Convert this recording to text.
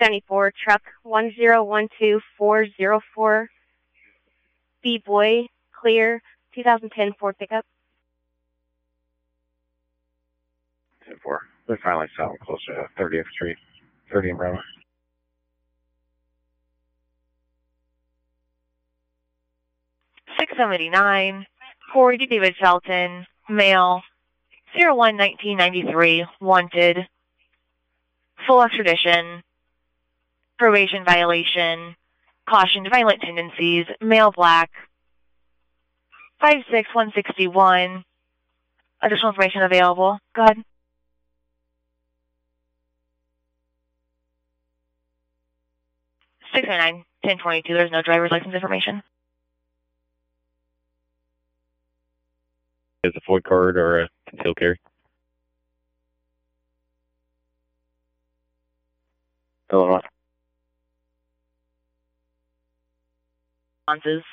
674, truck 1012404, B-Boy, clear, 2010 Ford pickup. 10-4. They finally sound close to 30th Street, 30 and Bravo. $679, Corey David Shelton, male, 01-1993, wanted, full extradition, probation violation, cautioned violent tendencies, male black, 56161. Additional information available. Go ahead. $609-1022. There's no driver's license information. Is a Ford card or a concealed carry? Illinois. Responses.